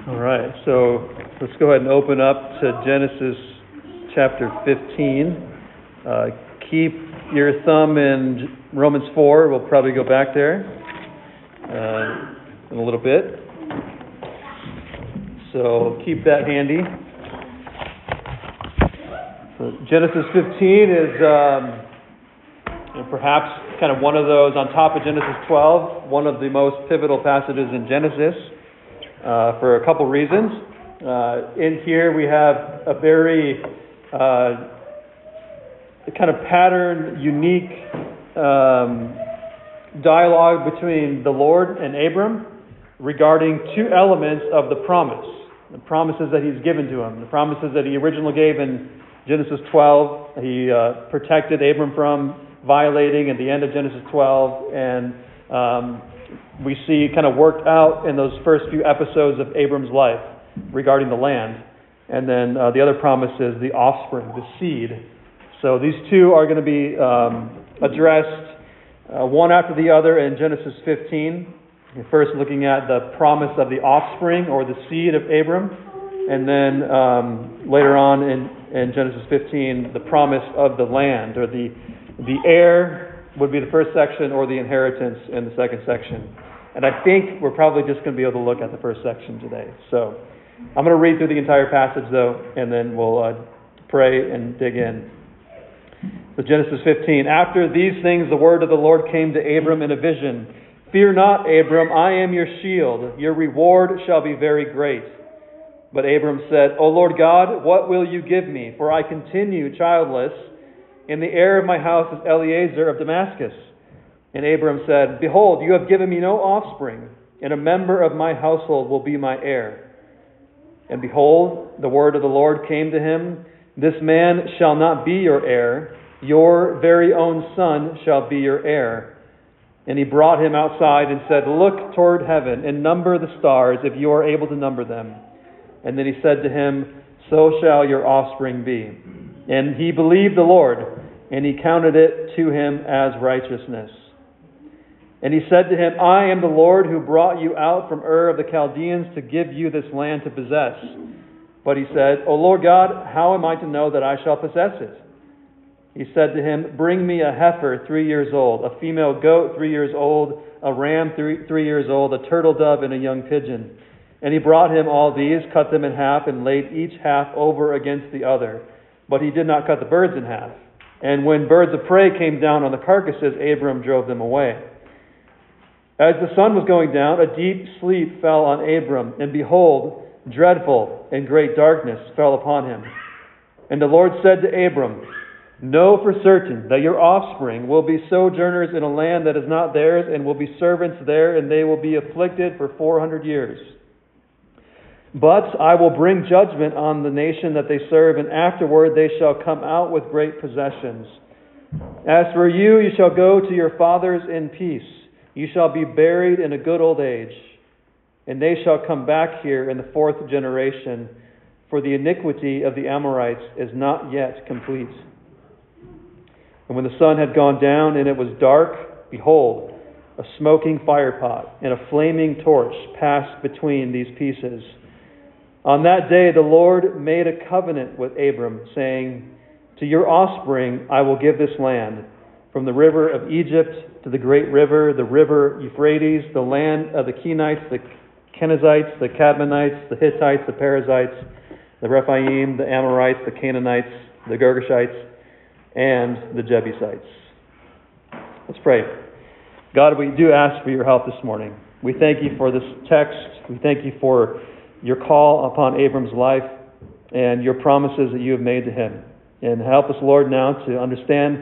All right, so let's go ahead and open up to Genesis chapter 15. Keep your thumb in Romans 4. We'll probably go back there in a little bit. So keep that handy. So Genesis 15 is perhaps kind of one of those on top of Genesis 12, one of the most pivotal passages in Genesis. For a couple reasons. In here we have a very kind of patterned, unique dialogue between the Lord and Abram regarding two elements of the promise. The promises that He's given to him. The promises that He originally gave in Genesis 12. He protected Abram from violating at the end of Genesis 12. And we see kind of worked out in those first few episodes of Abram's life regarding the land. And then the other promise is the offspring, the seed. So these two are going to be addressed one after the other in Genesis 15. First looking at the promise of the offspring or the seed of Abram. And then later on in Genesis 15, the promise of the land, or the heir would be the first section, or the inheritance in the second section. And I think we're probably just going to be able to look at the first section today. So I'm going to read through the entire passage, though, and then we'll pray and dig in. So Genesis 15. After these things, the word of the Lord came to Abram in a vision. Fear not, Abram, I am your shield. Your reward shall be very great. But Abram said, O Lord God, what will you give me? For I continue childless, and the heir of my house is Eliezer of Damascus. And Abram said, Behold, you have given me no offspring, and a member of my household will be my heir. And behold, the word of the Lord came to him, This man shall not be your heir, your very own son shall be your heir. And he brought him outside and said, Look toward heaven and number the stars, if you are able to number them. And then he said to him, So shall your offspring be. And he believed the Lord, and He counted it to him as righteousness. And he said to him, I am the Lord who brought you out from Ur of the Chaldeans to give you this land to possess. But he said, O Lord God, how am I to know that I shall possess it? He said to him, Bring me a heifer 3 years old, a female goat 3 years old, a ram 3 years old, a turtle dove, and a young pigeon. And he brought him all these, cut them in half, and laid each half over against the other. But he did not cut the birds in half. And when birds of prey came down on the carcasses, Abram drove them away. As the sun was going down, a deep sleep fell on Abram, and behold, dreadful and great darkness fell upon him. And the Lord said to Abram, Know for certain that your offspring will be sojourners in a land that is not theirs, and will be servants there, and they will be afflicted for 400 years. But I will bring judgment on the nation that they serve, and afterward they shall come out with great possessions. As for you, you shall go to your fathers in peace. You shall be buried in a good old age. And they shall come back here in the 4th generation, for the iniquity of the Amorites is not yet complete. And when the sun had gone down and it was dark, behold, a smoking firepot and a flaming torch passed between these pieces. On that day the Lord made a covenant with Abram, saying, To your offspring I will give this land, from the river of Egypt to the great river, the river Euphrates, the land of the Kenites, the Kenizzites, the Cadmonites, the Hittites, the Perizzites, the Rephaim, the Amorites, the Canaanites, the Girgashites, and the Jebusites. Let's pray. God, we do ask for your help this morning. We thank you for this text. We thank you for your call upon Abram's life and your promises that you have made to him. And help us, Lord, now to understand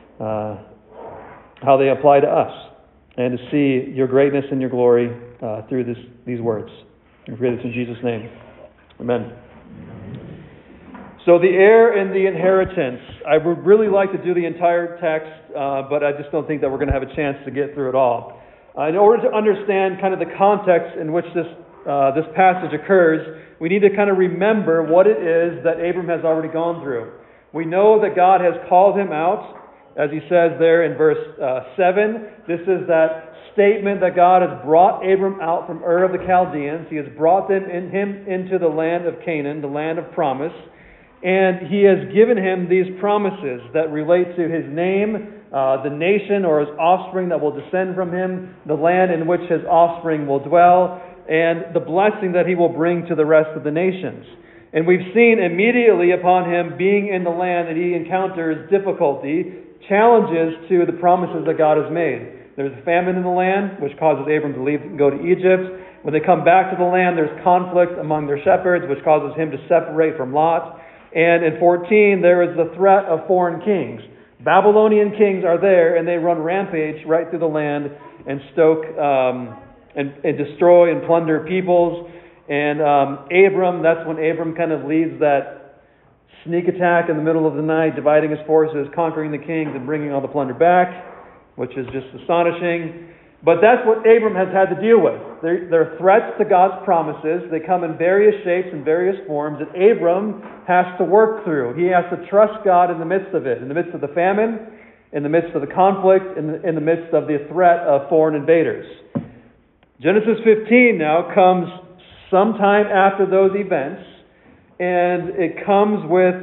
how they apply to us and to see your greatness and your glory through these words. We pray this in Jesus' name. Amen. So the heir and the inheritance. I would really like to do the entire text, but I just don't think that we're going to have a chance to get through it all. In order to understand kind of the context in which this passage occurs, we need to kind of remember what it is that Abram has already gone through. We know that God has called him out, as he says there in verse 7. This is that statement that God has brought Abram out from Ur of the Chaldeans. He has brought him into the land of Canaan, the land of promise. And He has given him these promises that relate to his name, the nation or his offspring that will descend from him, the land in which his offspring will dwell, and the blessing that he will bring to the rest of the nations. And we've seen immediately upon him being in the land that he encounters difficulty, challenges to the promises that God has made. There's a famine in the land, which causes Abram to leave and go to Egypt. When they come back to the land, there's conflict among their shepherds, which causes him to separate from Lot. And in 14, there is the threat of foreign kings. Babylonian kings are there, and they run rampage right through the land and stoke and destroy and plunder peoples. And Abram, that's when Abram kind of leads that sneak attack in the middle of the night, dividing his forces, conquering the kings, and bringing all the plunder back, which is just astonishing. But that's what Abram has had to deal with. They're threats to God's promises. They come in various shapes and various forms that Abram has to work through. He has to trust God in the midst of it, in the midst of the famine, in the midst of the conflict, in the midst of the threat of foreign invaders. Genesis 15 now comes sometime after those events, and it comes with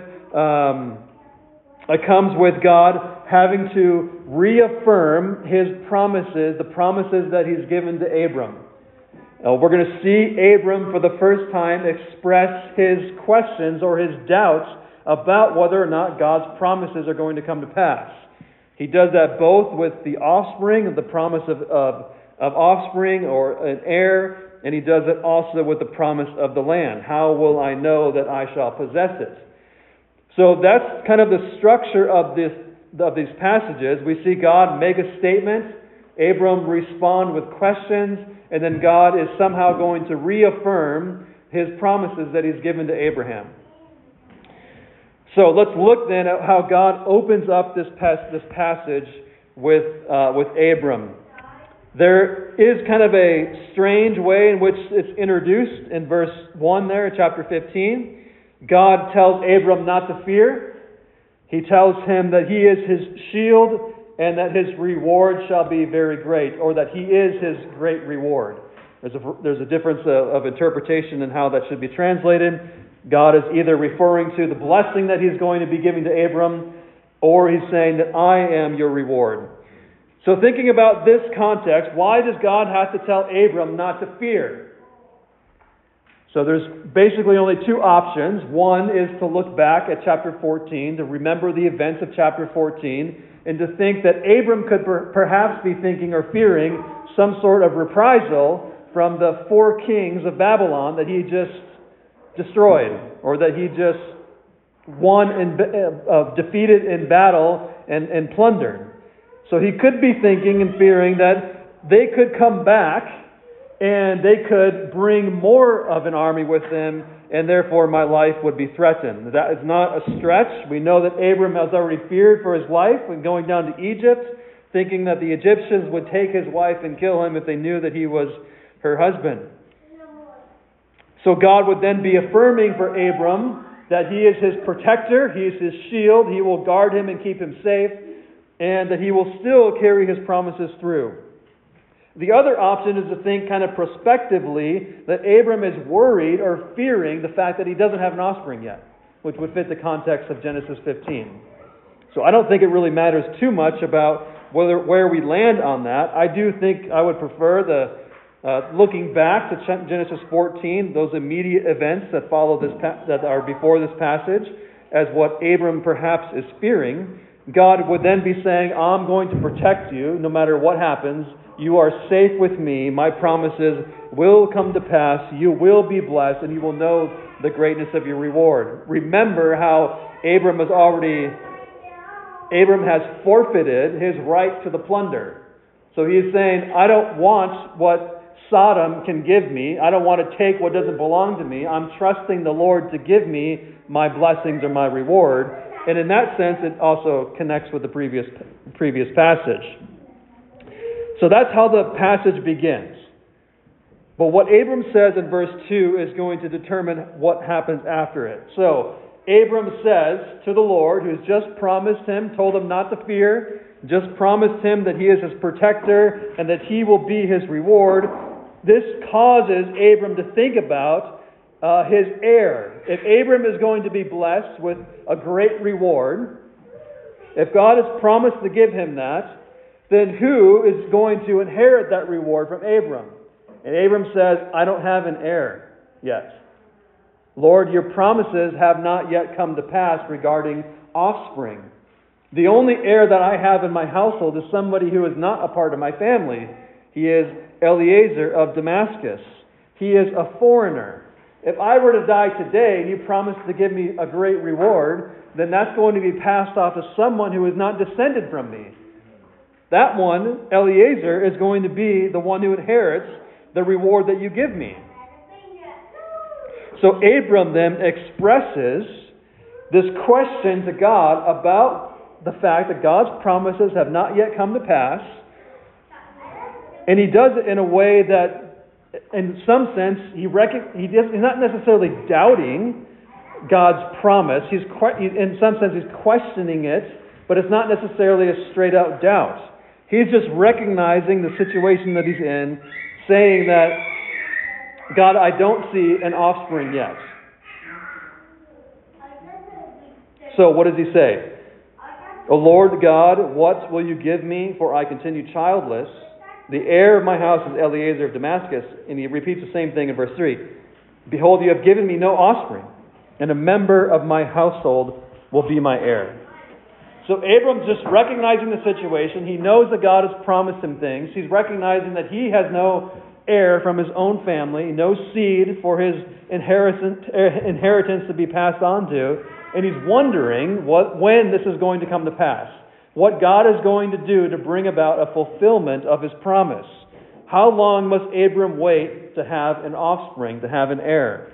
God having to reaffirm His promises, the promises that He's given to Abram. We're going to see Abram for the first time express his questions or his doubts about whether or not God's promises are going to come to pass. He does that both with the offspring, the promise of offspring or an heir, and he does it also with the promise of the land. How will I know that I shall possess it? So that's kind of the structure of these passages. We see God make a statement, Abram respond with questions, and then God is somehow going to reaffirm His promises that He's given to Abraham. So let's look then at how God opens up this passage with Abram. There is kind of a strange way in which it's introduced in verse 1 there, chapter 15. God tells Abram not to fear. He tells him that he is his shield and that his reward shall be very great, or that he is his great reward. There's a difference of interpretation in how that should be translated. God is either referring to the blessing that He's going to be giving to Abram, or He's saying that I am your reward. So thinking about this context, why does God have to tell Abram not to fear? So there's basically only two options. One is to look back at chapter 14, to remember the events of chapter 14, and to think that Abram could perhaps be thinking or fearing some sort of reprisal from the 4 kings of Babylon that he just destroyed, or that he just defeated in battle and plundered. So he could be thinking and fearing that they could come back and they could bring more of an army with them, and therefore my life would be threatened. That is not a stretch. We know that Abram has already feared for his life when going down to Egypt, thinking that the Egyptians would take his wife and kill him if they knew that he was her husband. So God would then be affirming for Abram that He is his protector, He is his shield, He will guard him and keep him safe, and that He will still carry His promises through. The other option is to think kind of prospectively that Abram is worried or fearing the fact that he doesn't have an offspring yet, which would fit the context of Genesis 15. So I don't think it really matters too much about where we land on that. I do think I would prefer looking back to Genesis 14, those immediate events that follow that are before this passage, as what Abram perhaps is fearing. God would then be saying, I'm going to protect you no matter what happens. You are safe with me. My promises will come to pass. You will be blessed, and you will know the greatness of your reward. Remember how Abram has forfeited his right to the plunder. So he is saying, I don't want what Sodom can give me. I don't want to take what doesn't belong to me. I'm trusting the Lord to give me my blessings or my reward. And in that sense, it also connects with the previous passage. So that's how the passage begins. But what Abram says in verse 2 is going to determine what happens after it. So Abram says to the Lord, who's just promised him, told him not to fear, just promised him that he is his protector and that he will be his reward, this causes Abram to think about his heir. If Abram is going to be blessed with a great reward, if God has promised to give him that, then who is going to inherit that reward from Abram? And Abram says, I don't have an heir yet. Lord, your promises have not yet come to pass regarding offspring. The only heir that I have in my household is somebody who is not a part of my family. He is Eliezer of Damascus. He is a foreigner. If I were to die today and you promised to give me a great reward, then that's going to be passed off to someone who is not descended from me. That one, Eliezer, is going to be the one who inherits the reward that you give me. So Abram then expresses this question to God about the fact that God's promises have not yet come to pass. And he does it in a way that, in some sense, he's not necessarily doubting God's promise. In some sense, he's questioning it, but it's not necessarily a straight-out doubt. He's just recognizing the situation that he's in, saying that, God, I don't see an offspring yet. So what does he say? O Lord God, what will you give me, for I continue childless? The heir of my house is Eliezer of Damascus. And he repeats the same thing in verse 3. Behold, you have given me no offspring, and a member of my household will be my heir. So Abram's just recognizing the situation. He knows that God has promised him things. He's recognizing that he has no heir from his own family, no seed for his inheritance to be passed on to. And he's wondering when this is going to come to pass. What God is going to do to bring about a fulfillment of his promise. How long must Abram wait to have an offspring, to have an heir?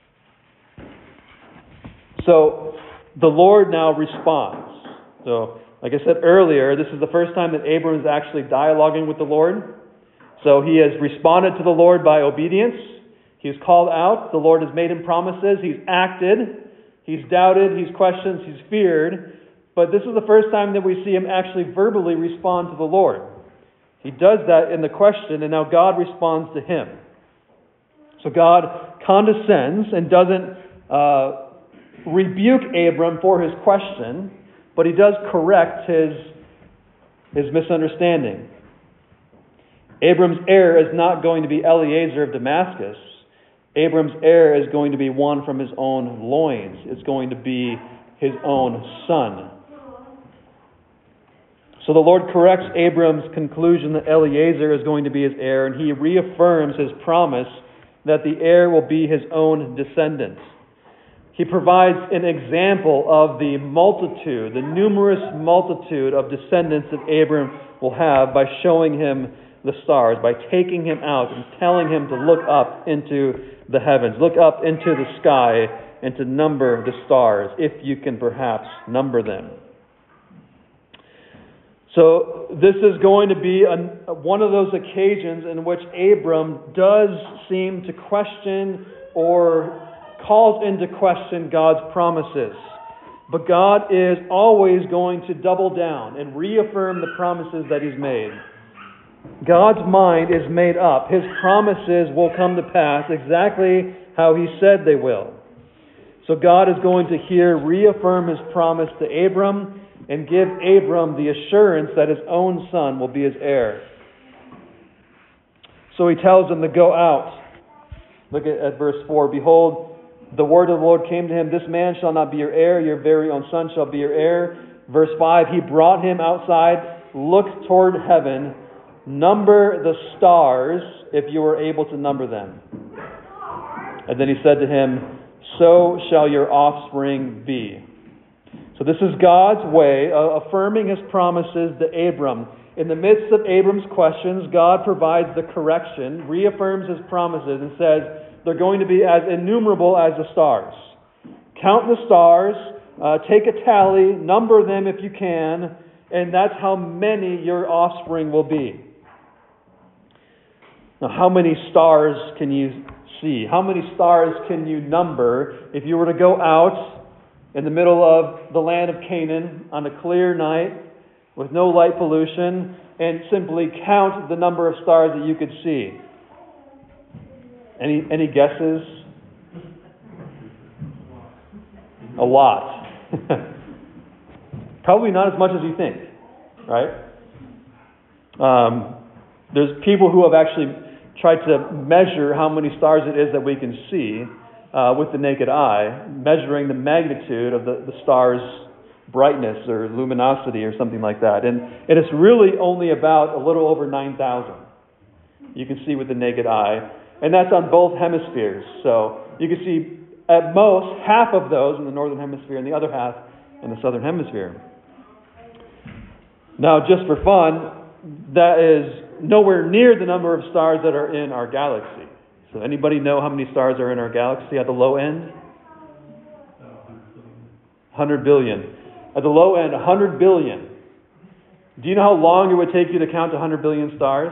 So the Lord now responds. So, like I said earlier, this is the first time that Abram is actually dialoguing with the Lord. So he has responded to the Lord by obedience. He's called out. The Lord has made him promises. He's acted. He's doubted. He's questioned. He's feared. But this is the first time that we see him actually verbally respond to the Lord. He does that in the question, and now God responds to him. So God condescends and doesn't rebuke Abram for his question, but he does correct his misunderstanding. Abram's heir is not going to be Eliezer of Damascus. Abram's heir is going to be one from his own loins. It's going to be his own son. So the Lord corrects Abram's conclusion that Eliezer is going to be his heir, and he reaffirms his promise that the heir will be his own descendant. He provides an example of the multitude, the numerous multitude of descendants that Abram will have by showing him the stars, by taking him out and telling him to look up into the heavens, look up into the sky, and to number the stars, if you can perhaps number them. So this is going to be one of those occasions in which Abram does seem to question or calls into question God's promises. But God is always going to double down and reaffirm the promises that He's made. God's mind is made up. His promises will come to pass exactly how He said they will. So God is going to here reaffirm His promise to Abram and give Abram the assurance that his own son will be his heir. So He tells him to go out. Look at verse 4. Behold, the word of the Lord came to him, this man shall not be your heir, your very own son shall be your heir. Verse 5, He brought him outside, looked toward heaven, number the stars, if you were able to number them. And then He said to him, so shall your offspring be. So this is God's way of affirming His promises to Abram. In the midst of Abram's questions, God provides the correction, reaffirms His promises, and says they're going to be as innumerable as the stars. Count the stars, take a tally, number them if you can, and that's how many your offspring will be. Now, how many stars can you see? How many stars can you number if you were to go out in the middle of the land of Canaan on a clear night with no light pollution, and simply count the number of stars that you could see? Any guesses? A lot. Probably not as much as you think, right? There's people who have actually tried to measure how many stars it is that we can see with the naked eye, measuring the magnitude of the star's brightness or luminosity or something like that. And it's really only about a little over 9,000 you can see with the naked eye. And that's on both hemispheres. So you can see at most half of those in the northern hemisphere and the other half in the southern hemisphere. Now, just for fun, that is nowhere near the number of stars that are in our galaxy. So anybody know how many stars are in our galaxy at the low end? 100 billion. At the low end, 100 billion. Do you know how long it would take you to count 100 billion stars?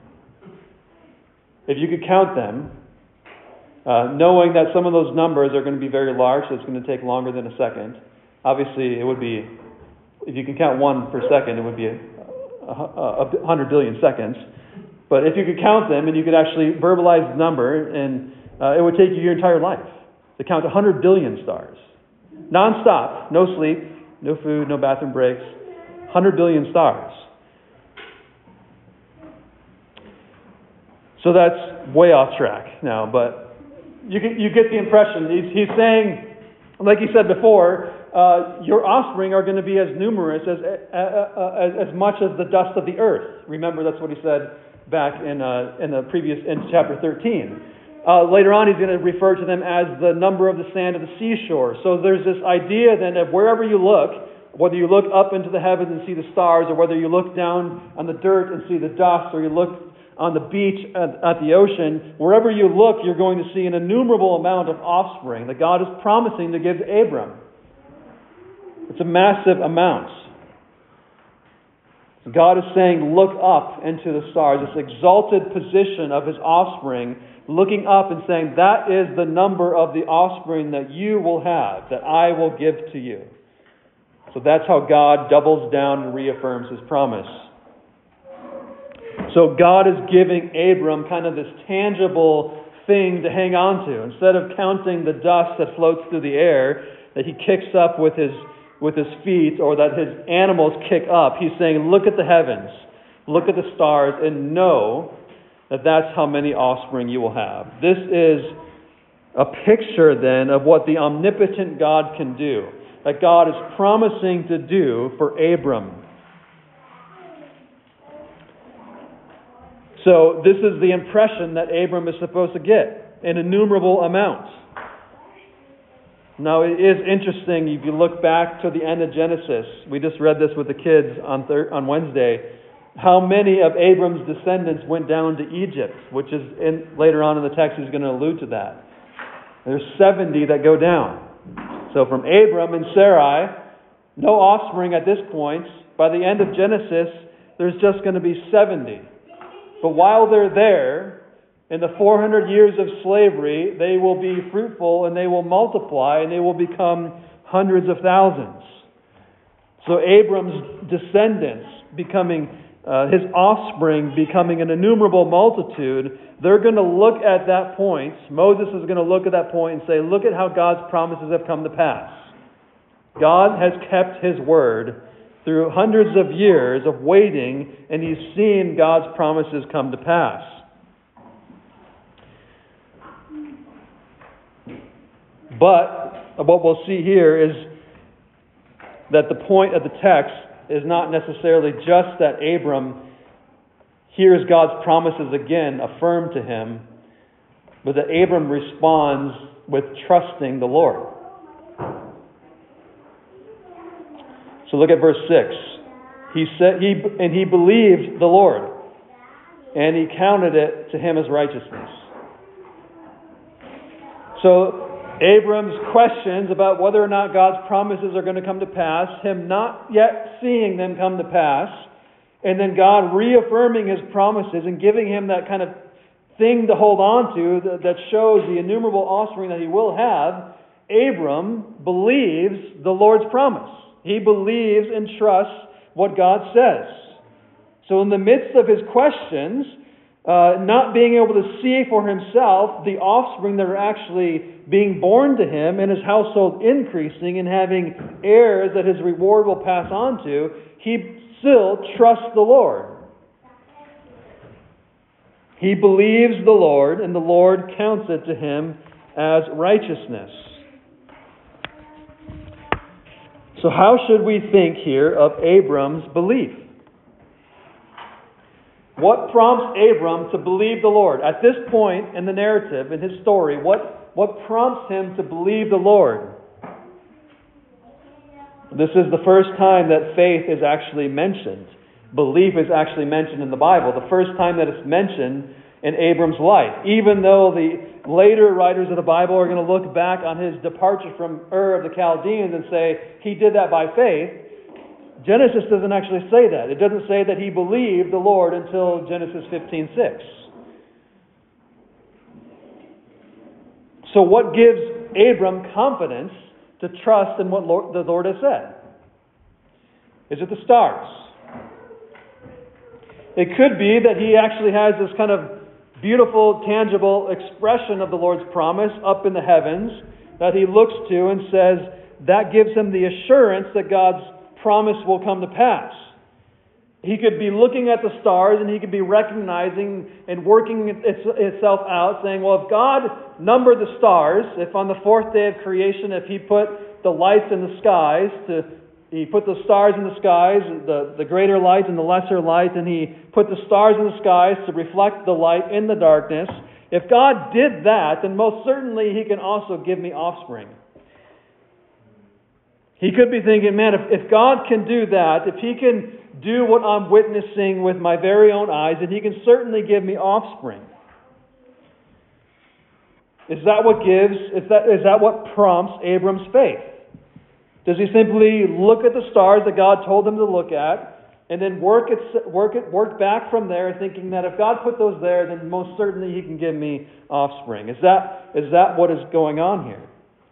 If you could count them, knowing that some of those numbers are going to be very large, so it's going to take longer than a second. Obviously, it would be, if you could count one per second, it would be 100 billion seconds. But if you could count them and you could actually verbalize the number, and it would take you your entire life to count 100 billion stars. Non-stop, no sleep, no food, no bathroom breaks, 100 billion stars. So that's way off track now, but you get the impression. He's saying, like he said before, your offspring are going to be as numerous as much as the dust of the earth. Remember, that's what he said back in chapter 13. Later on, he's going to refer to them as the number of the sand of the seashore. So there's this idea then of wherever you look, whether you look up into the heavens and see the stars, or whether you look down on the dirt and see the dust, or you look on the beach at the ocean, wherever you look, you're going to see an innumerable amount of offspring that God is promising to give to Abram. It's a massive amount. God is saying, look up into the stars, this exalted position of His offspring, looking up and saying, that is the number of the offspring that you will have, that I will give to you. So that's how God doubles down and reaffirms His promise. So God is giving Abram kind of this tangible thing to hang on to. Instead of counting the dust that floats through the air that he kicks up with his feet, or that his animals kick up, he's saying, look at the heavens, look at the stars, and know that that's how many offspring you will have. This is a picture then of what the omnipotent God can do, that God is promising to do for Abram. So this is the impression that Abram is supposed to get, an innumerable amount. Now it is interesting, if you look back to the end of Genesis, we just read this with the kids on Wednesday, how many of Abram's descendants went down to Egypt, which is later on in the text he's going to allude to that. There's 70 that go down. So from Abram and Sarai, no offspring at this point. By the end of Genesis, there's just going to be 70. But while they're there, in the 400 years of slavery, they will be fruitful and they will multiply and they will become hundreds of thousands. So Abram's descendants becoming, his offspring becoming an innumerable multitude, they're going to look at that point. Moses is going to look at that point and say, look at how God's promises have come to pass. God has kept His word through hundreds of years of waiting, and he's seen God's promises come to pass. But what we'll see here is that the point of the text is not necessarily just that Abram hears God's promises again affirmed to him, but that Abram responds with trusting the Lord. So look at verse 6. He said, he believed the Lord, and he counted it to him as righteousness. So Abram's questions about whether or not God's promises are going to come to pass, him not yet seeing them come to pass, and then God reaffirming His promises and giving him that kind of thing to hold on to that shows the innumerable offspring that he will have, Abram believes the Lord's promise. He believes and trusts what God says. So in the midst of his questions, not being able to see for himself the offspring that are actually being born to him and his household increasing and having heirs that his reward will pass on to, he still trusts the Lord. He believes the Lord, and the Lord counts it to him as righteousness. So how should we think here of Abram's belief? What prompts Abram to believe the Lord? At this point in the narrative, in his story, what prompts him to believe the Lord? This is the first time that faith is actually mentioned. Belief is actually mentioned in the Bible. The first time that it's mentioned in Abram's life. Even though the later writers of the Bible are going to look back on his departure from Ur of the Chaldeans and say he did that by faith, Genesis doesn't actually say that. It doesn't say that he believed the Lord until Genesis 15:6. So what gives Abram confidence to trust in what the Lord has said? Is it the stars? It could be that he actually has this kind of beautiful, tangible expression of the Lord's promise up in the heavens that he looks to and says that gives him the assurance that God's promise will come to pass. He could be looking at the stars and he could be recognizing and working itself out, saying, well, if God numbered the stars, if on the fourth day of creation, if he put the lights in the skies He put the stars in the skies, the greater light and the lesser light, and He put the stars in the skies to reflect the light in the darkness. If God did that, then most certainly He can also give me offspring. He could be thinking, man, if God can do that, if He can do what I'm witnessing with my very own eyes, then He can certainly give me offspring. Is that what prompts Abram's faith? Does he simply look at the stars that God told him to look at and then work back from there, thinking that if God put those there, then most certainly He can give me offspring? Is that what is going on here?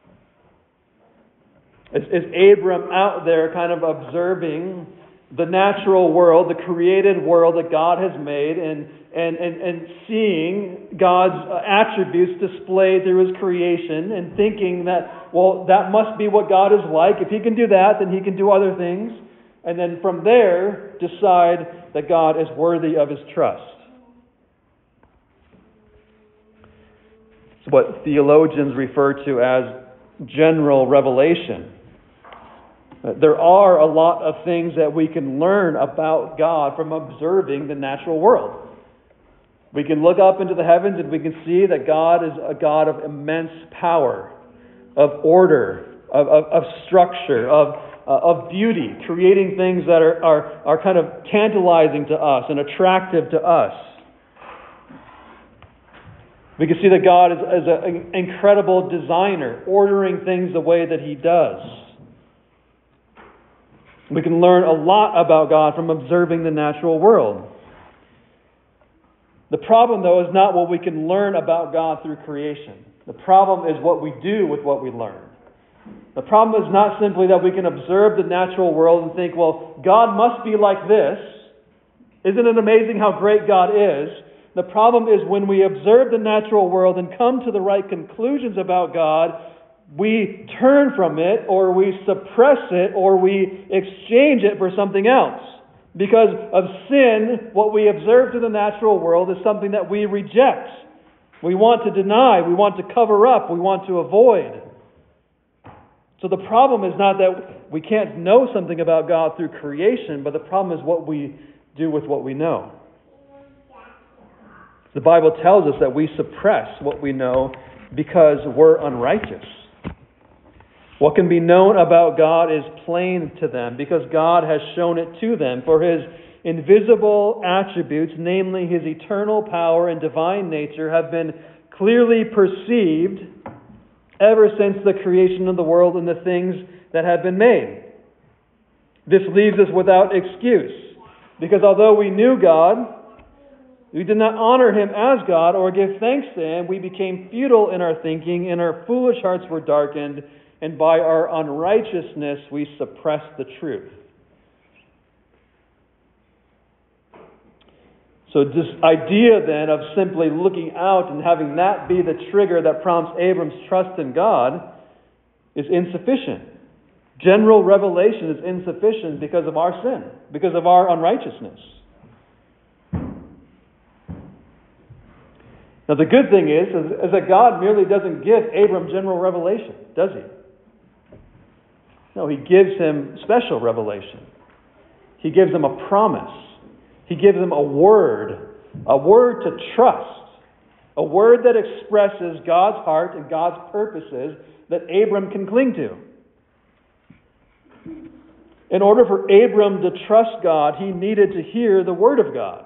Is Abram out there kind of observing the natural world, the created world that God has made, and seeing God's attributes displayed through His creation and thinking that, well, that must be what God is like. If He can do that, then He can do other things. And then from there, decide that God is worthy of His trust. It's what theologians refer to as general revelation. There are a lot of things that we can learn about God from observing the natural world. We can look up into the heavens and we can see that God is a God of immense power, of order, of structure, of beauty, creating things that are kind of tantalizing to us and attractive to us. We can see that God is an incredible designer, ordering things the way that He does. We can learn a lot about God from observing the natural world. The problem, though, is not what we can learn about God through creation. The problem is what we do with what we learn. The problem is not simply that we can observe the natural world and think, well, God must be like this. Isn't it amazing how great God is? The problem is when we observe the natural world and come to the right conclusions about God, we turn from it, or we suppress it, or we exchange it for something else. Because of sin, what we observe to the natural world is something that we reject. We want to deny, we want to cover up, we want to avoid. So the problem is not that we can't know something about God through creation, but the problem is what we do with what we know. The Bible tells us that we suppress what we know because we're unrighteous. What can be known about God is plain to them because God has shown it to them. For His invisible attributes, namely His eternal power and divine nature, have been clearly perceived ever since the creation of the world and the things that have been made. This leaves us without excuse, because although we knew God, we did not honor Him as God or give thanks to Him. We became futile in our thinking, and our foolish hearts were darkened, and by our unrighteousness we suppressed the truth. So this idea then of simply looking out and having that be the trigger that prompts Abram's trust in God is insufficient. General revelation is insufficient because of our sin, because of our unrighteousness. Now the good thing is that God merely doesn't give Abram general revelation, does He? No, He gives him special revelation. He gives him a promise. He gives him a word to trust, a word that expresses God's heart and God's purposes that Abram can cling to. In order for Abram to trust God, he needed to hear the word of God.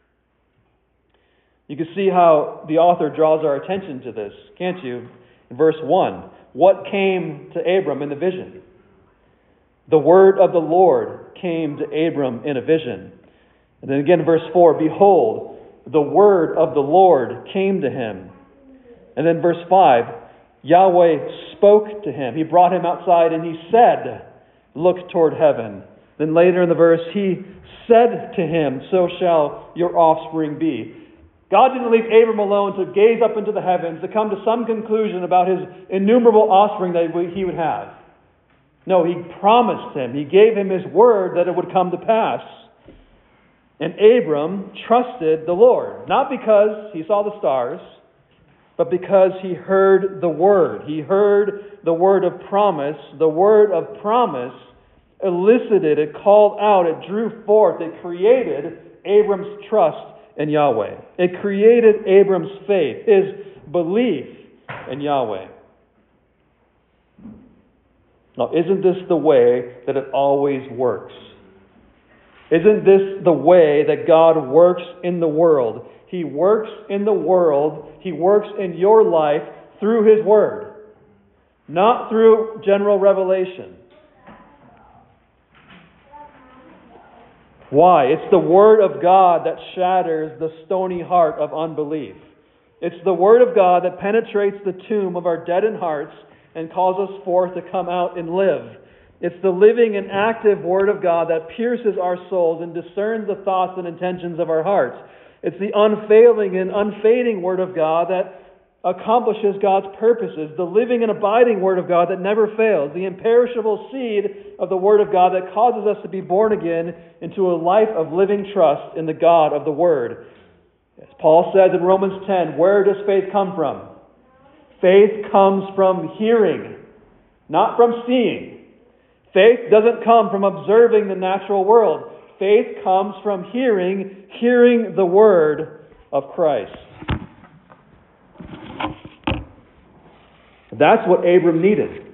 You can see how the author draws our attention to this, can't you? In verse 1, what came to Abram in the vision? The word of the Lord came to Abram in a vision. And then again in verse 4, behold, the word of the Lord came to him. And then verse 5, Yahweh spoke to him. He brought him outside and he said, look toward heaven. Then later in the verse, he said to him, so shall your offspring be. God didn't leave Abram alone to gaze up into the heavens, to come to some conclusion about his innumerable offspring that he would have. No, He promised him. He gave him His word that it would come to pass. And Abram trusted the Lord, not because he saw the stars, but because he heard the word. He heard the word of promise. The word of promise elicited, it called out, it drew forth, it created Abram's trust in Yahweh. It created Abram's faith, his belief in Yahweh. Now, isn't this the way that it always works? Isn't this the way that God works in the world? He works in the world, He works in your life through His Word, not through general revelation. Why? It's the Word of God that shatters the stony heart of unbelief. It's the Word of God that penetrates the tomb of our deadened hearts and calls us forth to come out and live. It's the living and active Word of God that pierces our souls and discerns the thoughts and intentions of our hearts. It's the unfailing and unfading Word of God that accomplishes God's purposes, the living and abiding Word of God that never fails, the imperishable seed of the Word of God that causes us to be born again into a life of living trust in the God of the Word. As Paul says in Romans 10, where does faith come from? Faith comes from hearing, not from seeing. Faith doesn't come from observing the natural world. Faith comes from hearing the word of Christ. That's what Abram needed.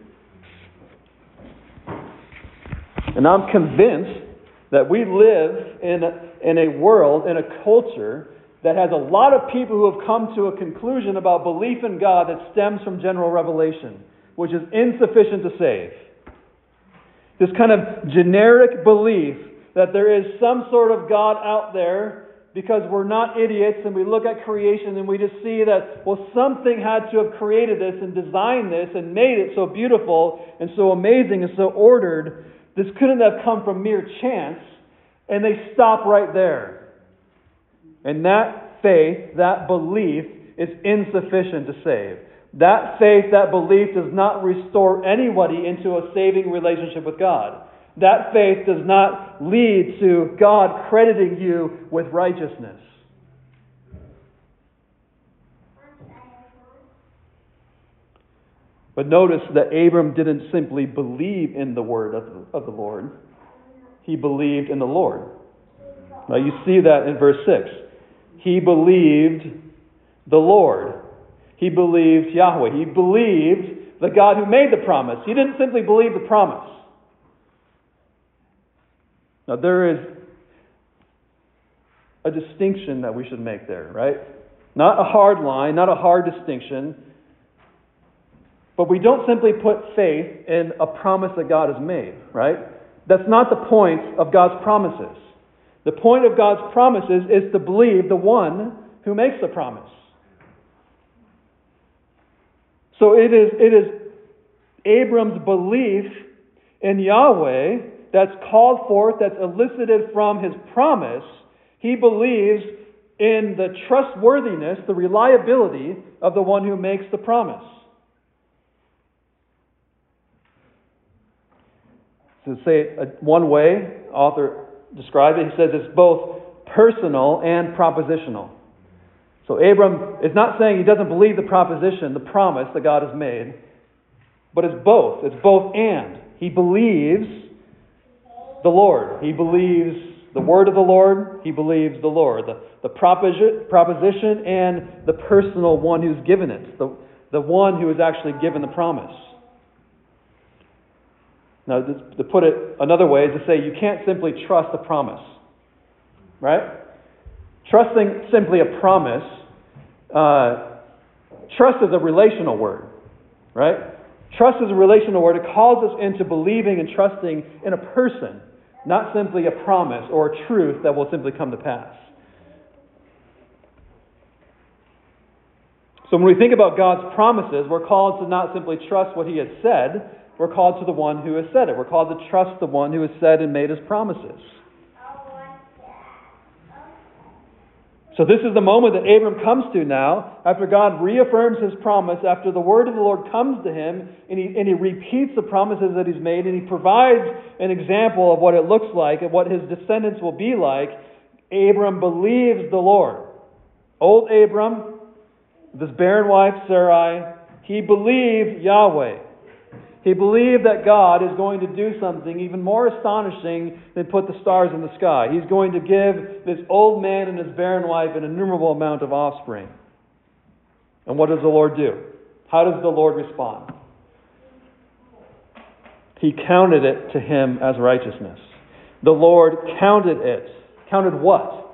And I'm convinced that we live in a world, in a culture that has a lot of people who have come to a conclusion about belief in God that stems from general revelation, which is insufficient to save. This kind of generic belief that there is some sort of God out there because we're not idiots and we look at creation and we just see that, well, something had to have created this and designed this and made it so beautiful and so amazing and so ordered. This couldn't have come from mere chance. And they stop right there. And that faith, that belief, is insufficient to save. That faith, that belief does not restore anybody into a saving relationship with God. That faith does not lead to God crediting you with righteousness. But notice that Abram didn't simply believe in the word of the Lord. He believed in the Lord. Now you see that in verse 6. He believed the Lord. He believed Yahweh. He believed the God who made the promise. He didn't simply believe the promise. Now there is a distinction that we should make there, right? Not a hard line, not a hard distinction. But we don't simply put faith in a promise that God has made, right? That's not the point of God's promises. The point of God's promises is to believe the one who makes the promise. So it is Abram's belief in Yahweh that's called forth, that's elicited from his promise. He believes in the trustworthiness, the reliability of the one who makes the promise. To say it one way, author described it, he says it's both personal and propositional. So Abram is not saying he doesn't believe the proposition, the promise that God has made, but it's both. It's both and. He believes the Lord. He believes the word of the Lord. He believes the Lord. The proposition and the personal one who's given it. The one who is actually given the promise. Now, to put it another way is to say you can't simply trust a promise. Right? Trusting simply a promise, trust is a relational word. Right? Trust is a relational word. It calls us into believing and trusting in a person, not simply a promise or a truth that will simply come to pass. So when we think about God's promises, we're called to not simply trust what He has said, we're called to the one who has said it. We're called to trust the one who has said and made His promises. So this is the moment that Abram comes to now, after God reaffirms His promise, after the word of the Lord comes to him, and he repeats the promises that He's made, and He provides an example of what it looks like and what his descendants will be like. Abram believes the Lord. Old Abram, this barren wife Sarai, he believed Yahweh. He believed that God is going to do something even more astonishing than put the stars in the sky. He's going to give this old man and his barren wife an innumerable amount of offspring. And what does the Lord do? How does the Lord respond? He counted it to him as righteousness. The Lord counted it. Counted what?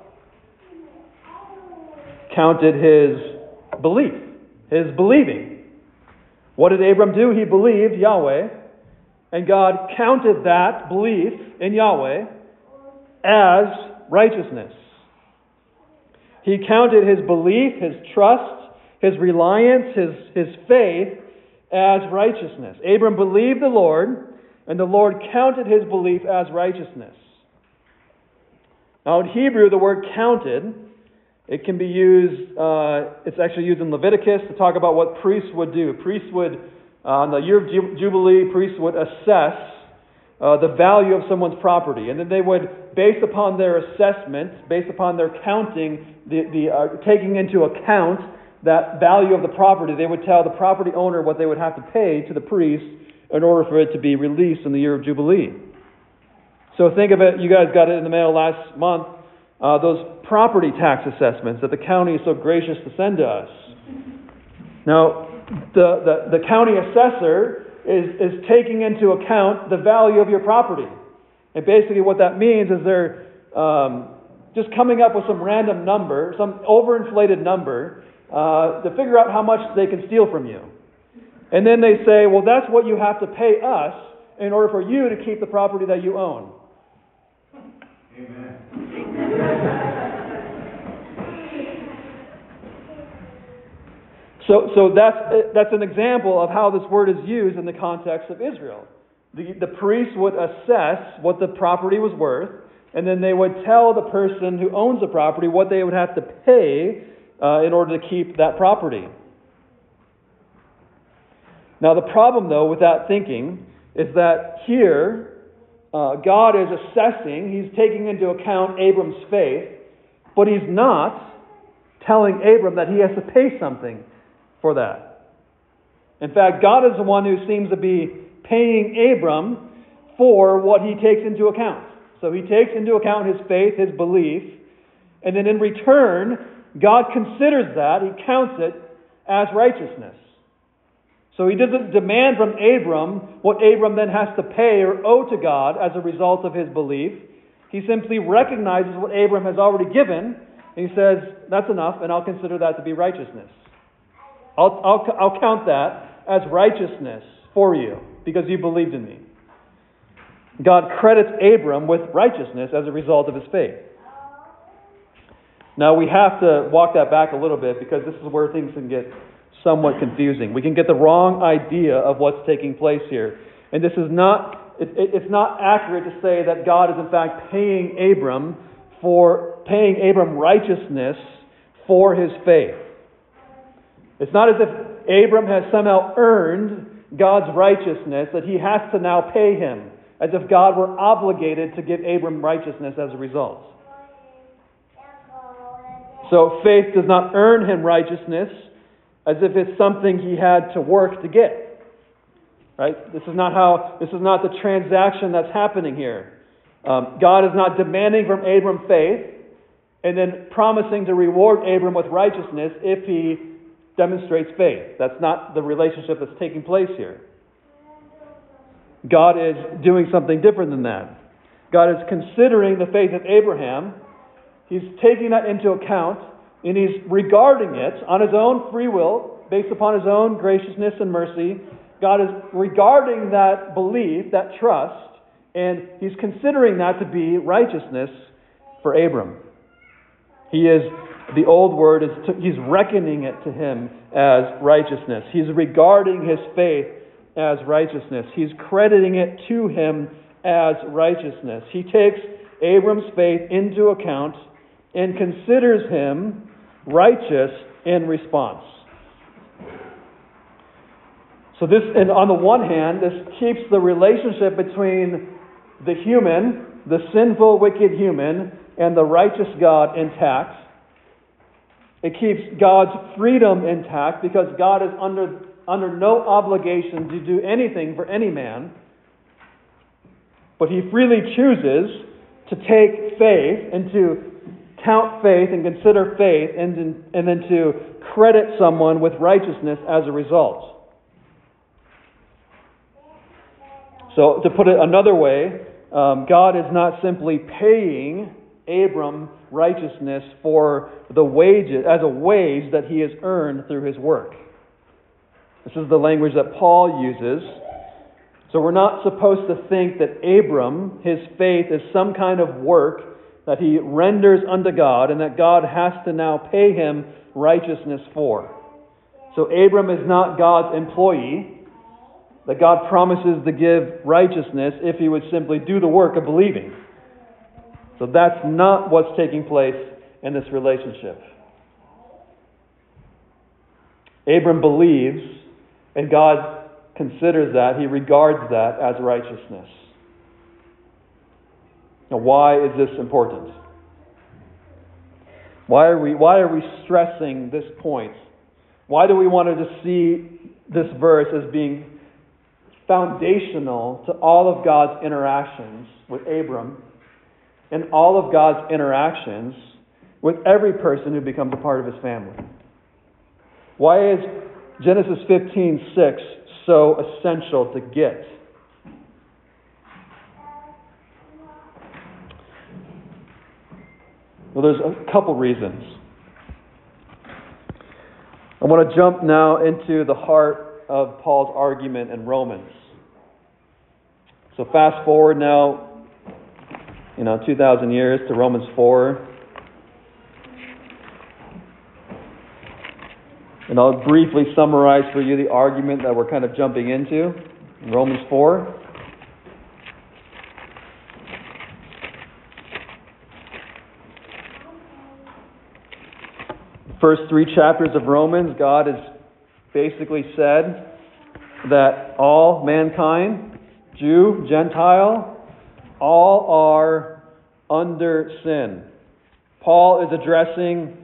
Counted his belief. His believing. What did Abram do? He believed Yahweh, and God counted that belief in Yahweh as righteousness. He counted his belief, his trust, his reliance, his faith as righteousness. Abram believed the Lord, and the Lord counted his belief as righteousness. Now in Hebrew, the word counted, it can be used, it's actually used in Leviticus to talk about what priests would do. Priests would, on the year of Jubilee, priests would assess the value of someone's property. And then they would, based upon their assessment, based upon their counting, taking into account that value of the property, they would tell the property owner what they would have to pay to the priest in order for it to be released in the year of Jubilee. So think of it, you guys got it in the mail last month. Those property tax assessments that the county is so gracious to send to us. Now, the county assessor is taking into account the value of your property. And basically what that means is they're just coming up with some random number, some overinflated number, to figure out how much they can steal from you. And then they say, well, that's what you have to pay us in order for you to keep the property that you own. Amen. So that's an example of how this word is used in the context of Israel. The priests would assess what the property was worth, and then they would tell the person who owns the property what they would have to pay in order to keep that property. Now the problem, though, with that thinking is that here God is assessing, He's taking into account Abram's faith, but He's not telling Abram that he has to pay something for that. In fact, God is the one who seems to be paying Abram for what he takes into account. So He takes into account his faith, his belief, and then in return, God considers that, He counts it as righteousness. So He doesn't demand from Abram what Abram then has to pay or owe to God as a result of his belief. He simply recognizes what Abram has already given, and He says, that's enough, and I'll consider that to be righteousness. I'll count that as righteousness for you, because you believed in me. God credits Abram with righteousness as a result of his faith. Now we have to walk that back a little bit, because this is where things can get somewhat confusing. We can get the wrong idea of what's taking place here. And this is not, it's not accurate to say that God is in fact paying Abram for paying Abram righteousness for his faith. It's not as if Abram has somehow earned God's righteousness, that he has to now pay him, as if God were obligated to give Abram righteousness as a result. So faith does not earn him righteousness, as if it's something he had to work to get. Right? This is not the transaction that's happening here. God is not demanding from Abram faith and then promising to reward Abram with righteousness if he demonstrates faith. That's not the relationship that's taking place here. God is doing something different than that. God is considering the faith of Abraham. He's taking that into account, and he's regarding it on his own free will, based upon his own graciousness and mercy. God is regarding that belief, that trust, and he's considering that to be righteousness for Abram. He is, the old word is, he's reckoning it to him as righteousness. He's regarding his faith as righteousness. He's crediting it to him as righteousness. He takes Abram's faith into account and considers him righteous in response. So this, and on the one hand, this keeps the relationship between the human, the sinful, wicked human, and the righteous God intact. It keeps God's freedom intact because God is under no obligation to do anything for any man. But He freely chooses to take faith and to count faith and consider faith and then to credit someone with righteousness as a result. So, to put it another way, God is not simply paying Abram righteousness for the wages, as a wage that he has earned through his work. This is the language that Paul uses. So we're not supposed to think that Abram, his faith, is some kind of work that he renders unto God and that God has to now pay him righteousness for. So Abram is not God's employee, that God promises to give righteousness if he would simply do the work of believing. So that's not what's taking place in this relationship. Abram believes, and God considers that, He regards that as righteousness. Now, why is this important? Why are we stressing this point? Why do we want to see this verse as being foundational to all of God's interactions with Abram and all of God's interactions with every person who becomes a part of His family? Why is Genesis 15:6 so essential to get? Well, there's a couple reasons. I want to jump now into the heart of Paul's argument in Romans. So fast forward now, 2,000 years to Romans 4. And I'll briefly summarize for you the argument that we're kind of jumping into in Romans 4. First 3 chapters of Romans, God has basically said that all mankind, Jew, Gentile, all are under sin. Paul is addressing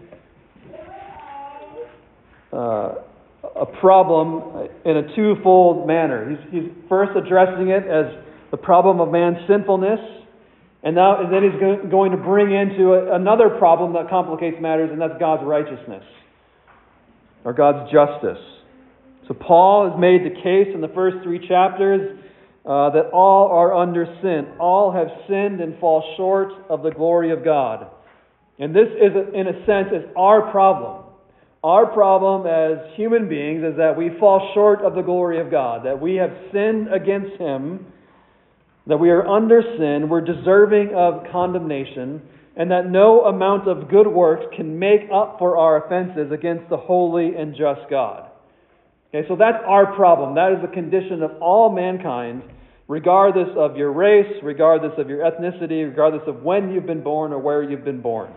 a problem in a twofold manner. He's first addressing it as the problem of man's sinfulness, and then he's going to bring into another problem that complicates matters, and that's God's righteousness, or God's justice. So Paul has made the case in the first 3 chapters that all are under sin. All have sinned and fall short of the glory of God. And this is, in a sense, is our problem. Our problem as human beings is that we fall short of the glory of God, that we have sinned against Him, that we are under sin, we're deserving of condemnation, and that no amount of good works can make up for our offenses against the holy and just God. Okay, so that's our problem. That is the condition of all mankind, regardless of your race, regardless of your ethnicity, regardless of when you've been born or where you've been born.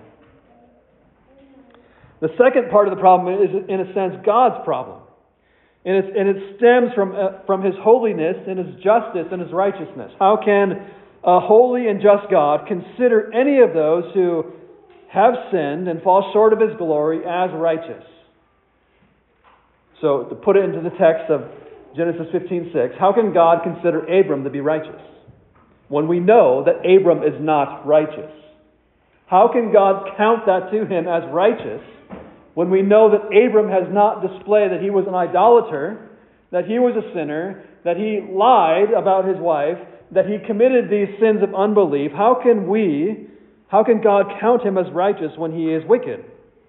The second part of the problem is, in a sense, God's problem. And it stems from His holiness and His justice and His righteousness. How can a holy and just God consider any of those who have sinned and fall short of His glory as righteous? So, to put it into the text of Genesis 15:6, how can God consider Abram to be righteous when we know that Abram is not righteous? How can God count that to him as righteous when we know that Abram has not displayed that he was an idolater, that he was a sinner, that he lied about his wife, that he committed these sins of unbelief? How can God count him as righteous when he is wicked?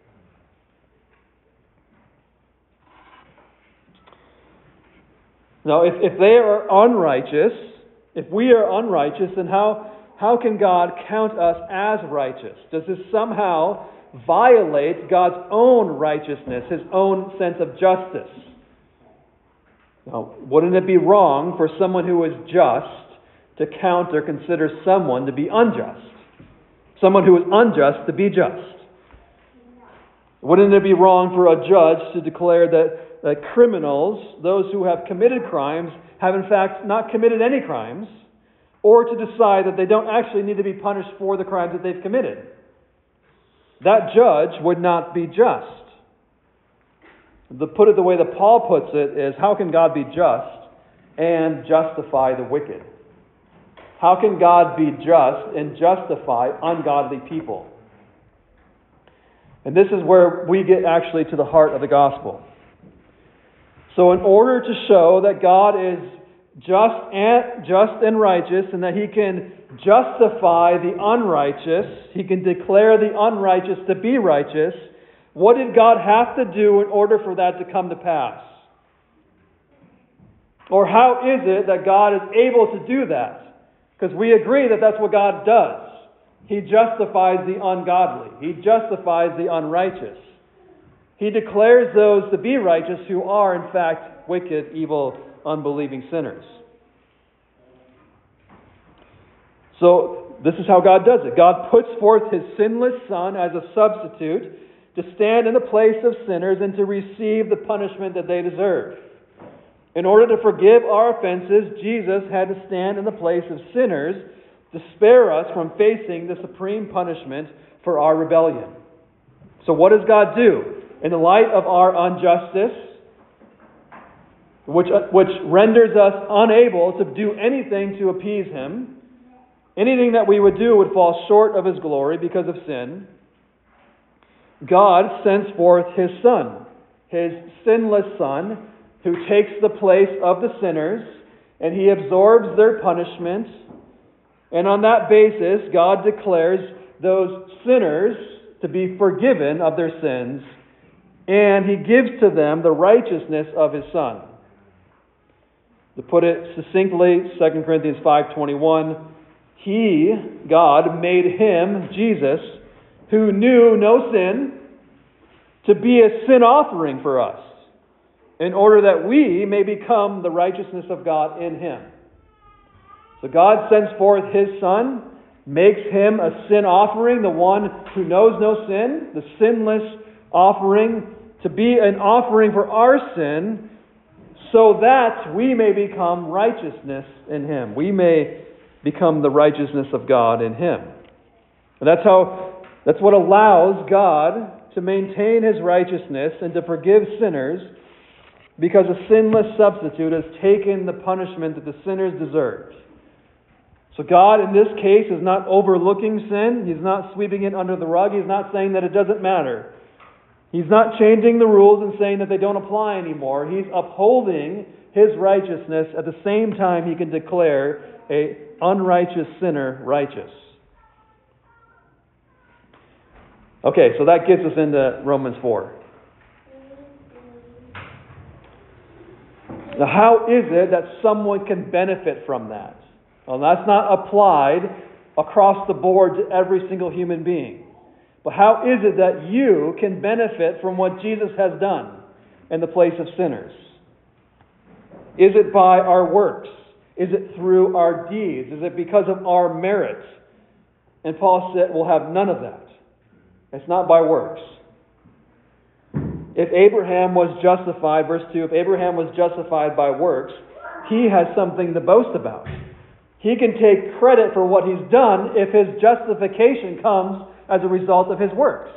Now, if they are unrighteous, if we are unrighteous, then how can God count us as righteous? Does this somehow violate God's own righteousness, His own sense of justice? Now, wouldn't it be wrong for someone who is just to count or consider someone to be unjust? Someone who is unjust to be just? Wouldn't it be wrong for a judge to declare that criminals, those who have committed crimes, have in fact not committed any crimes, or to decide that they don't actually need to be punished for the crimes that they've committed? That judge would not be just. To put it the way that Paul puts it is, how can God be just and justify the wicked? How can God be just and justify ungodly people? And this is where we get actually to the heart of the gospel. So in order to show that God is just and righteous, and that He can justify the unrighteous, He can declare the unrighteous to be righteous, what did God have to do in order for that to come to pass? Or how is it that God is able to do that? Because we agree that that's what God does. He justifies the ungodly. He justifies the unrighteous. He declares those to be righteous who are, in fact, wicked, evil, unbelieving sinners. So, this is how God does it. God puts forth His sinless Son as a substitute to stand in the place of sinners and to receive the punishment that they deserve. In order to forgive our offenses, Jesus had to stand in the place of sinners to spare us from facing the supreme punishment for our rebellion. So what does God do? In the light of our injustice, which renders us unable to do anything to appease Him, anything that we would do would fall short of His glory because of sin, God sends forth His Son, His sinless Son, who takes the place of the sinners, and He absorbs their punishment. And on that basis, God declares those sinners to be forgiven of their sins, and He gives to them the righteousness of His Son. To put it succinctly, 2 Corinthians 5:21, He, God, made Him, Jesus, who knew no sin, to be a sin offering for us, in order that we may become the righteousness of God in Him. So God sends forth His Son, makes Him a sin offering, the one who knows no sin, the sinless offering, to be an offering for our sin, so that we may become righteousness in Him. We may become the righteousness of God in Him. And that's what allows God to maintain His righteousness and to forgive sinners, because a sinless substitute has taken the punishment that the sinners deserved. So God, in this case, is not overlooking sin. He's not sweeping it under the rug. He's not saying that it doesn't matter. He's not changing the rules and saying that they don't apply anymore. He's upholding His righteousness at the same time He can declare an unrighteous sinner righteous. Okay, so that gets us into Romans 4. Now, how is it that someone can benefit from that? Well, that's not applied across the board to every single human being. But how is it that you can benefit from what Jesus has done in the place of sinners? Is it by our works? Is it through our deeds? Is it because of our merit? And Paul said, we'll have none of that. It's not by works. If Abraham was justified, verse 2, if Abraham was justified by works, he has something to boast about. He can take credit for what he's done if his justification comes as a result of his works.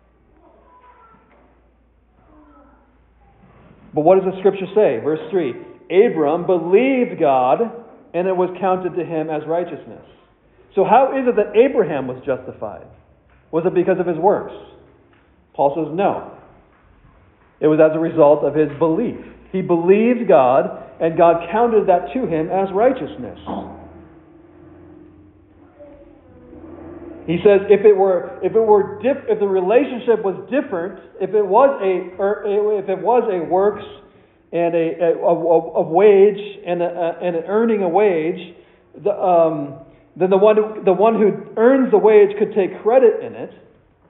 But what does the Scripture say? Verse 3, Abram believed God, and it was counted to him as righteousness. So how is it that Abraham was justified? Was it because of his works? Paul says no. It was as a result of his belief. He believed God, and God counted that to him as righteousness. He says if the relationship was different, if it was a works and a wage and an earning a wage, then the one who earns the wage could take credit in it,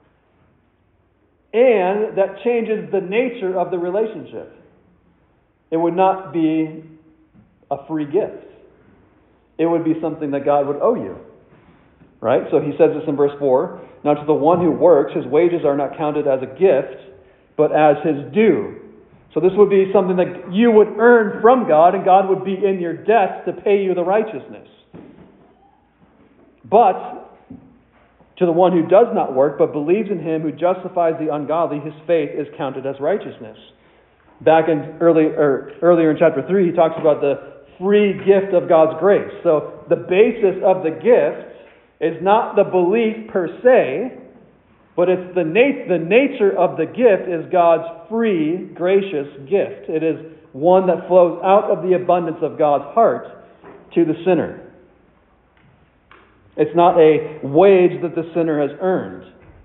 and that changes the nature of the relationship. It would not be a free gift. It would be something that God would owe you. Right? So he says this in verse 4. Now to the one who works, his wages are not counted as a gift, but as his due. So this would be something that you would earn from God, and God would be in your debt to pay you the righteousness. But to the one who does not work, but believes in him who justifies the ungodly, his faith is counted as righteousness. Back in earlier in chapter 3, he talks about the free gift of God's grace. So the basis of the gift is not the belief per se, but it's the nature of the gift is God's free, gracious gift. It is one that flows out of the abundance of God's heart to the sinner. It's not a wage that the sinner has earned.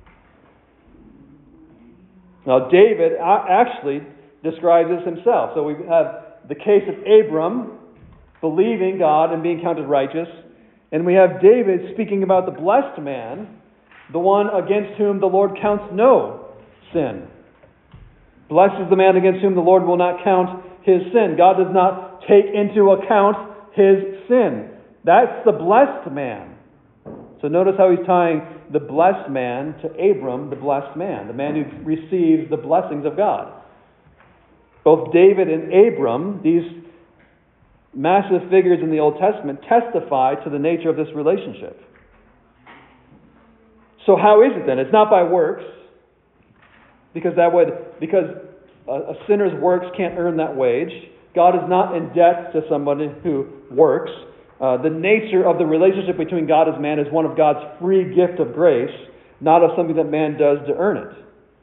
Now, David actually describes this himself. So we have the case of Abram believing God and being counted righteous. And we have David speaking about the blessed man, the one against whom the Lord counts no sin. Blessed is the man against whom the Lord will not count his sin. God does not take into account his sin. That's the blessed man. So notice how he's tying the blessed man to Abram, the blessed man, the man who receives the blessings of God. Both David and Abram, these massive figures in the Old Testament, testify to the nature of this relationship. So how is it then? It's not by works, because a sinner's works can't earn that wage. God is not in debt to somebody who works. The nature of the relationship between God and man is one of God's free gift of grace, not of something that man does to earn it.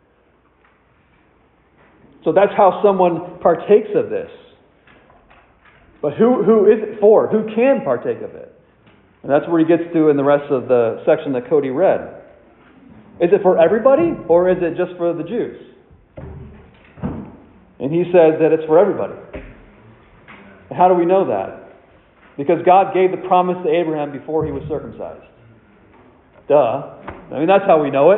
So that's how someone partakes of this. But who is it for? Who can partake of it? And that's where he gets to in the rest of the section that Cody read. Is it for everybody, or is it just for the Jews? And he says that it's for everybody. And how do we know that? Because God gave the promise to Abraham before he was circumcised. Duh. I mean, that's how we know it.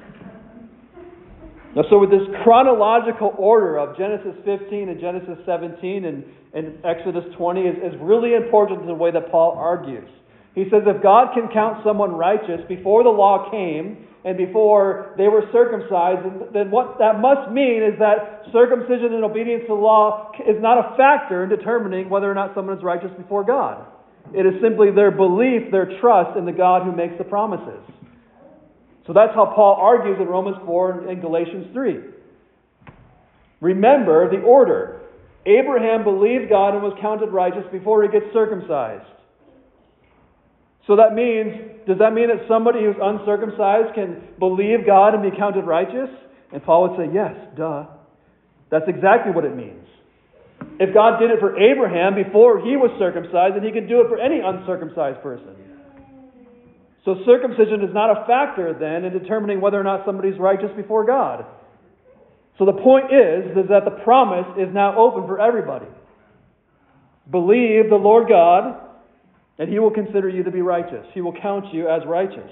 Now, so with this chronological order of Genesis 15 and Genesis 17 and Exodus 20 is really important to the way that Paul argues. He says if God can count someone righteous before the law came and before they were circumcised, then what that must mean is that circumcision and obedience to the law is not a factor in determining whether or not someone is righteous before God. It is simply their belief, their trust in the God who makes the promises. So that's how Paul argues in Romans 4 and Galatians 3. Remember the order. Abraham believed God and was counted righteous before he gets circumcised. So that means, does that mean that somebody who's uncircumcised can believe God and be counted righteous? And Paul would say, yes, duh. That's exactly what it means. If God did it for Abraham before he was circumcised, then he can do it for any uncircumcised person. So circumcision is not a factor then in determining whether or not somebody's righteous before God. So the point is that the promise is now open for everybody. Believe the Lord God, and He will consider you to be righteous. He will count you as righteous.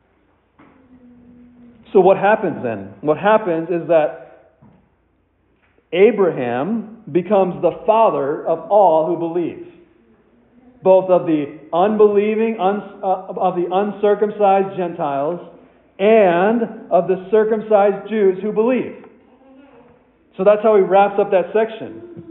So what happens then? What happens is that Abraham becomes the father of all who believe. both of the unbelieving, of the uncircumcised Gentiles, and of the circumcised Jews who believe. So that's how he wraps up that section.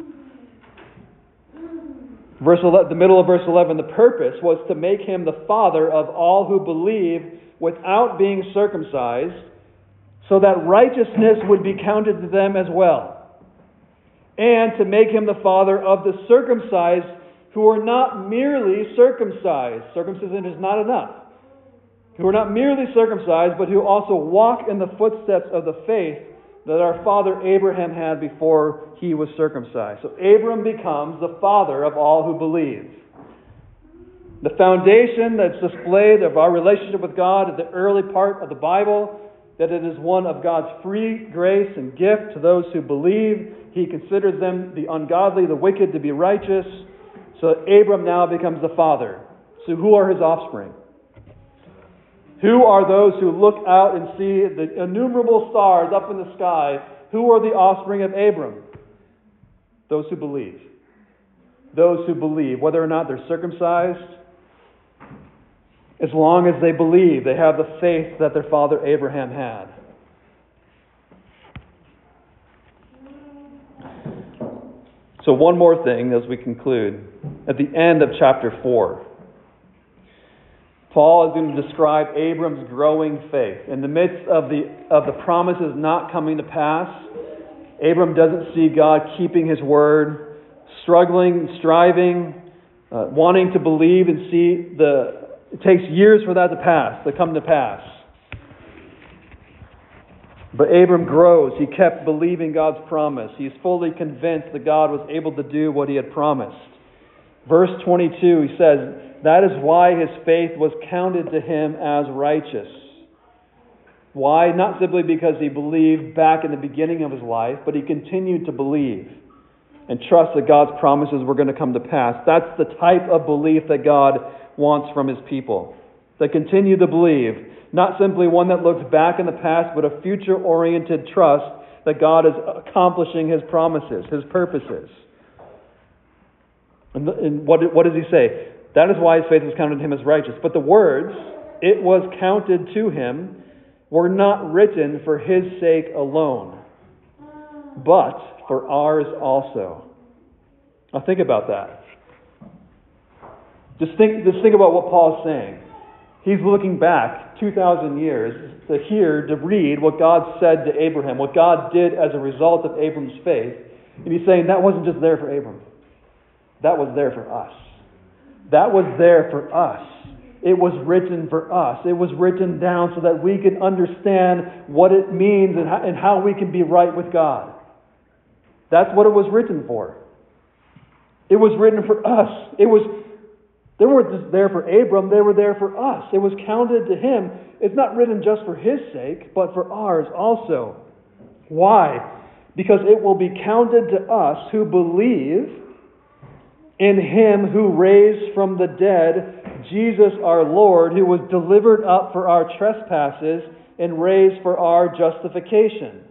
The middle of verse 11, the purpose was to make him the father of all who believe without being circumcised, so that righteousness would be counted to them as well. And to make him the father of the circumcised who are not merely circumcised. Circumcision is not enough. Who are not merely circumcised, but who also walk in the footsteps of the faith that our father Abraham had before he was circumcised. So Abram becomes the father of all who believe. The foundation that's displayed of our relationship with God at the early part of the Bible, that it is one of God's free grace and gift to those who believe. He considers them, the ungodly, the wicked, to be righteous. So Abram now becomes the father. So who are his offspring? Who are those who look out and see the innumerable stars up in the sky? Who are the offspring of Abram? Those who believe. Those who believe, whether or not they're circumcised, as long as they believe, they have the faith that their father Abraham had. So one more thing as we conclude. At the end of chapter 4, Paul is going to describe Abram's growing faith. In the midst of the promises not coming to pass, Abram doesn't see God keeping his word, struggling, striving, wanting to believe and see it takes years for that to come to pass. But Abram grows. He kept believing God's promise. He's fully convinced that God was able to do what he had promised. Verse 22, he says, that is why his faith was counted to him as righteous. Why? Not simply because he believed back in the beginning of his life, but he continued to believe and trust that God's promises were going to come to pass. That's the type of belief that God wants from his people. They continue to believe, not simply one that looks back in the past, but a future-oriented trust that God is accomplishing his promises, his purposes. And what does he say? That is why his faith was counted to him as righteous. But the words, it was counted to him, were not written for his sake alone, but for ours also. Now think about that. Just think about what Paul's saying. He's looking back 2,000 years to read what God said to Abraham, what God did as a result of Abram's faith. And he's saying that wasn't just there for Abram. That was there for us. That was there for us. It was written for us. It was written down so that we could understand what it means and how we can be right with God. That's what it was written for. It was written for us. They weren't just there for Abram, they were there for us. It was counted to him. It's not written just for his sake, but for ours also. Why? Because it will be counted to us who believe in him who raised from the dead Jesus our Lord, who was delivered up for our trespasses and raised for our justification.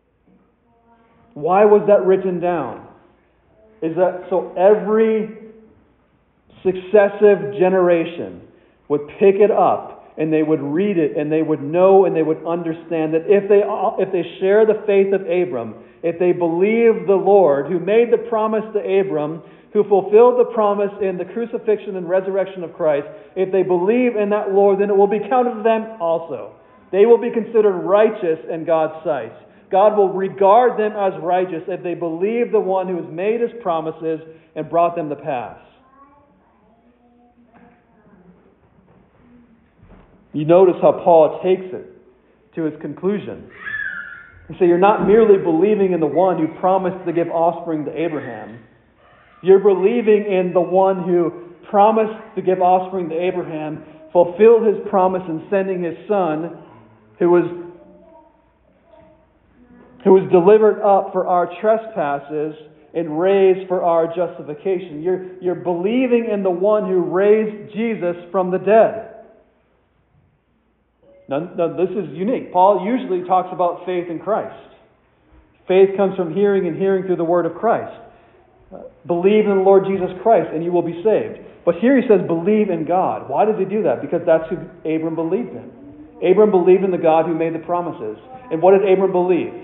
Why was that written down? Is that so every successive generation would pick it up and they would read it and they would know and they would understand that if they share the faith of Abram, if they believe the Lord who made the promise to Abram, who fulfilled the promise in the crucifixion and resurrection of Christ, if they believe in that Lord, then it will be counted to them also. They will be considered righteous in God's sight. God will regard them as righteous if they believe the one who has made his promises and brought them to pass. You notice how Paul takes it to his conclusion. He says, you're not merely believing in the one who promised to give offspring to Abraham. You're believing in the one who promised to give offspring to Abraham, fulfilled his promise in sending his son, who was delivered up for our trespasses and raised for our justification. You're believing in the one who raised Jesus from the dead. Now, this is unique. Paul usually talks about faith in Christ. Faith comes from hearing and hearing through the word of Christ. Believe in the Lord Jesus Christ and you will be saved. But here he says, believe in God. Why does he do that? Because that's who Abram believed in. Abram believed in the God who made the promises. And what did Abram believe?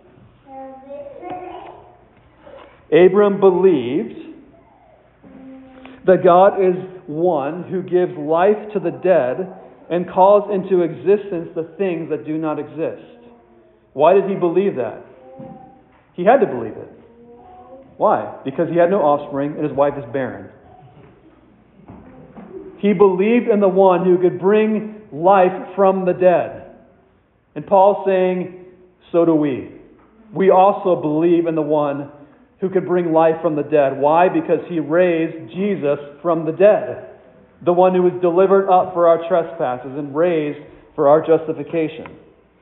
Abram believed that God is one who gives life to the dead and calls into existence the things that do not exist. Why did he believe that? He had to believe it. Why? Because he had no offspring and his wife is barren. He believed in the one who could bring life from the dead. And Paul's saying, so do we. We also believe in the one who could bring life from the dead. Why? Because he raised Jesus from the dead. The one who was delivered up for our trespasses and raised for our justification.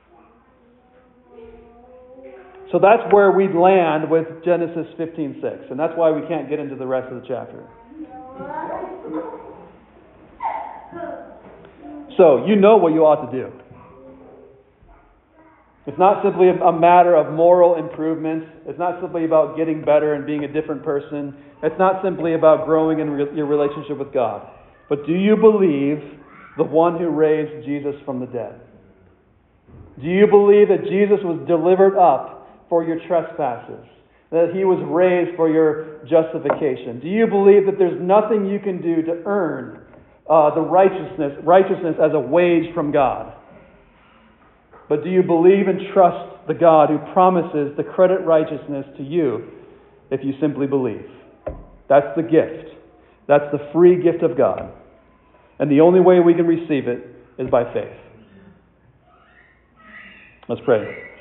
So that's where we land with Genesis 15:6. And that's why we can't get into the rest of the chapter. So, you know what you ought to do. It's not simply a matter of moral improvements. It's not simply about getting better and being a different person. It's not simply about growing in your relationship with God. But do you believe the one who raised Jesus from the dead? Do you believe that Jesus was delivered up for your trespasses? That he was raised for your justification? Do you believe that there's nothing you can do to earn the righteousness as a wage from God? But do you believe and trust the God who promises to credit righteousness to you if you simply believe? That's the gift. That's the free gift of God. And the only way we can receive it is by faith. Let's pray.